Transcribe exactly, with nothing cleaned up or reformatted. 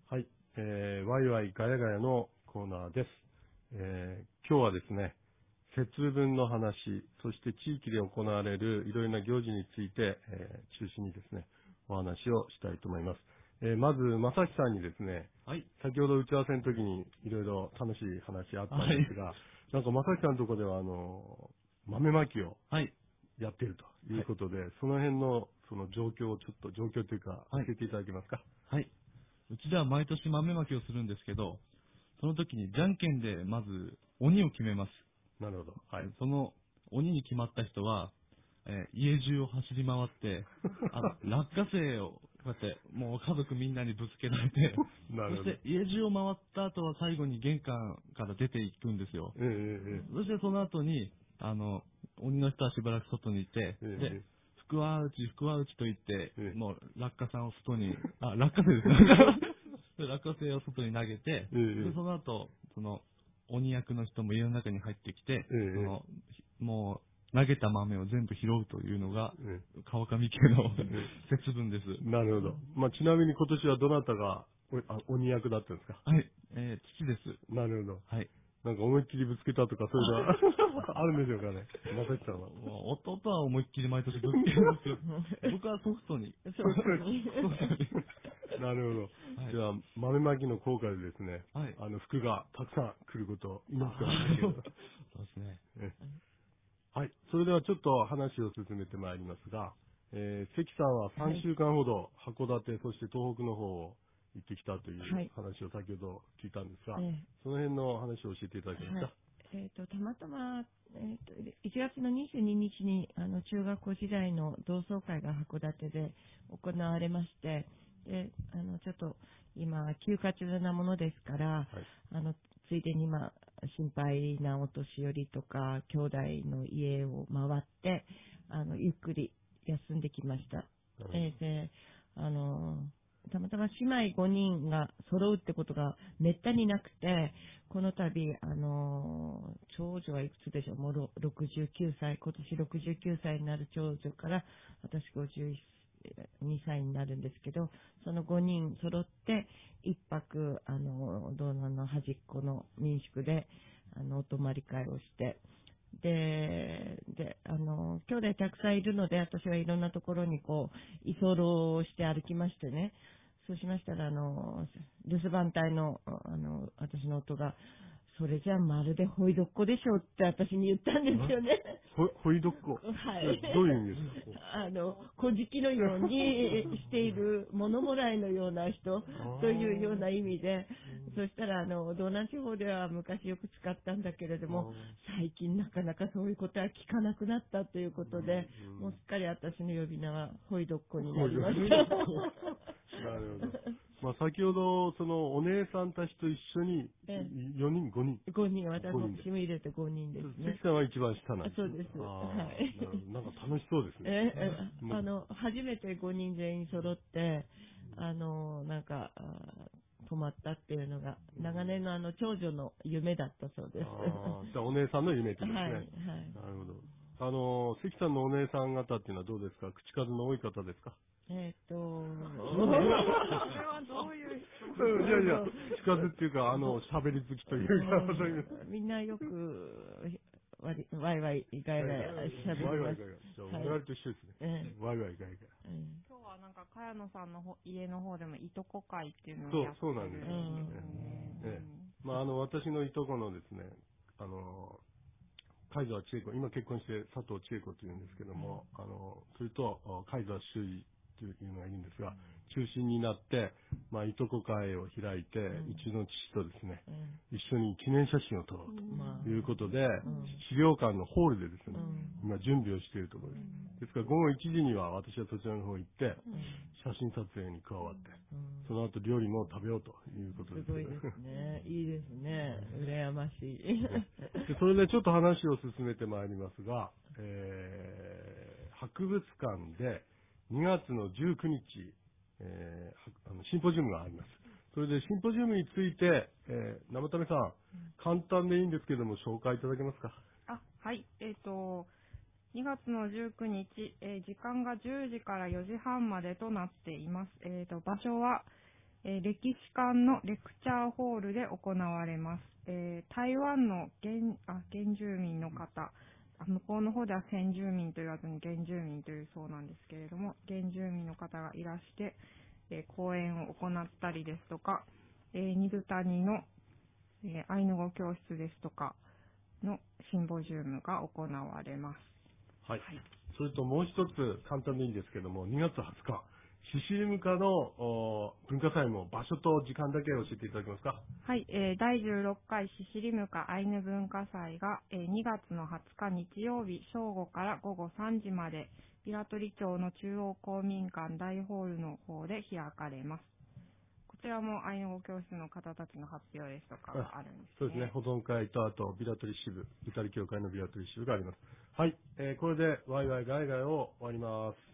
はい、えー、ワイワイガヤガヤのコーナーです。えー、今日はですね、節分の話、そして地域で行われるいろいろな行事について、えー、中心にですね、お話をしたいと思います。えー、まず、正樹さんにですね、はい、先ほど打ち合わせの時にいろいろ楽しい話あったんですが、はい、なんか正樹さんのところでは、あの、豆まきをやっているということで、はい、その辺のその状況をちょっと、状況というか、教えていただけますか。 はい。はい、うちでは毎年豆まきをするんですけど、その時にじゃんけんでまず鬼を決めます。 なるほど。はい。 その鬼に決まった人は、えー、家中を走り回って、あの落花生をこうやってもう家族みんなにぶつけられて、そして家中を回った後は最後に玄関から出ていくんですよ。えーえー、そしてその後に、あの、鬼の人はしばらく外にいて、えー、で、福は内、福は内と言って、えー、もう落花さんを外に、あ、落花生ですね。落花生を外に投げて、えー、でその後、その、鬼役の人も家の中に入ってきて、えー、その、もう、投げた豆を全部拾うというのが、えー、川上家の、えー、節分です。 なるほど。まあ、ちなみに今年はどなたがあ鬼役だったんですか？ はい、えー、父です。 なるほど。 はい。 なんか思いっきりぶつけたとかそういうのはあるんでしょうかね。まさきさんは。 弟は思いっきり毎年ぶつけるんですけど、僕はソフトに。ソフトに。 なるほど。はい、では、豆まきの効果でですね、はい、あの、福がたくさん来ることを祈ってますけど。 そうですね。 はい。それではちょっと話を進めてまいりますが、えー、関さんはさんしゅうかんほど函館、そして東北の方を行ってきたという話を先ほど聞いたんですが、はい、その辺の話を教えていただけますか。はい、 えーと、たまたま、えーと、いちがつのにじゅうににちにあの中学校時代の同窓会が函館で行われまして、であのちょっと今休暇中なものですから、はい、あのついでに、まあ、心配なお年寄りとか兄弟の家を回ってあのゆっくり休んできました。えー、であのたまたま姉妹ごにんが揃うってことがめったになくて、この度、あの、長女はいくつでしょう、もうろくじゅうきゅうさい、今年ろくじゅうきゅうさいになる長女から、私ごじゅうにさいになるんですけど、そのごにん揃って、一泊、あの、道南の端っこの民宿で、あの、お泊まり会をして、で、で、あの、兄弟たくさんいるので、私はいろんなところにこう、居候して歩きましてね、そうしましたら、あの、留守番隊の、あの、私の夫が、それじゃまるでホイドッコでしょって私に言ったんですよね。 ほホイドッコ。はい。どういう意味ですか？ あの、小敷のようにしている物もらいのような人というような意味で、そしたら、あの、道南地方では昔よく使ったんだけれども、最近なかなかそういうことは聞かなくなったということで、もうすっかり私の呼び名はホイドッコになりました。 なるほど。まあ、先ほど、その、お姉さんたちと一緒に、よにん、ごにん。 ごにん、私も私も入れてごにんですね。 関さんは一番下なんです。 そうです。はい。 なんか楽しそうですね。 ええ、あの、初めてごにん全員揃って、あの、なんか、泊まったっていうのが、長年のあの、長女の夢だったそうです。 ああ、じゃあお姉さんの夢ってことですね。はい、はい。なるほど。あの、関さんのお姉さん方っていうのはどうですか？口数の多い方ですか？ えっと、 それはどういう人？ いやいや、口数っていうか、あの、喋り好きというか、そういう。 みんなよく、わりワイワイガヤガヤ喋ります。 ワイワイガヤガヤ。我々と一緒ですね。ワイワイガヤガヤ。 今日はなんか、茅野さんの家の方でもいとこ会っていうのをやってるんですよね。そう、そうなんですね。 まあ、あの、私のいとこのですね、あの、海沢千恵子、今結婚して佐藤千恵子というんですけども、あの、それと、海沢周囲というのがいるんですが、中心になって、まあ、いとこ会を開いて、うちの父とですね、一緒に記念写真を撮ろうということで、資料館のホールでですね、今準備をしているところです。ですから午後いちじには私はそちらの方行って、写真撮影に加わって、その後料理も食べようということです。 すごいですね。いいですね。羨ましい。 でそれでちょっと話を進めてまいりますが、えー、博物館でにがつのじゅうくにち、えー、あのシンポジウムがあります。それでシンポジウムについて、えー、生田目さん、簡単でいいんですけども紹介いただけますか。 あ、はい。えっと、にがつのじゅうくにち、えー、時間がじゅうじからよじはんまでとなっています。えっと、場所は、 えー、歴史館のレクチャーホールで行われます。えー、台湾の原、あ、原住民の方、向こうの方では先住民と言わずに原住民というそうなんですけれども、原住民の方がいらして、えー、講演を行ったりですとか、えー、二度谷の、えー、アイヌ語教室ですとかのシンポジウムが行われます。 はい。はい、それともう一つ簡単でいいんですけども、にがつはつか、シシリムカの文化祭の場所と時間だけ教えていただけますか。 はい、えー、だいじゅうろっかいシシリムカアイヌ文化祭が、えー、にがつのはつか日曜日正午からごごさんじまで、平取町の中央公民館大ホールの方で開かれます。こちらもアイヌ語教室の方たちの発表ですとかがあるんですね。 そうですね。保存会と、あと、ビラトリ支部、ビタリ教会のビラトリ支部があります。はい、えー、これでワイワイガイガイを終わります。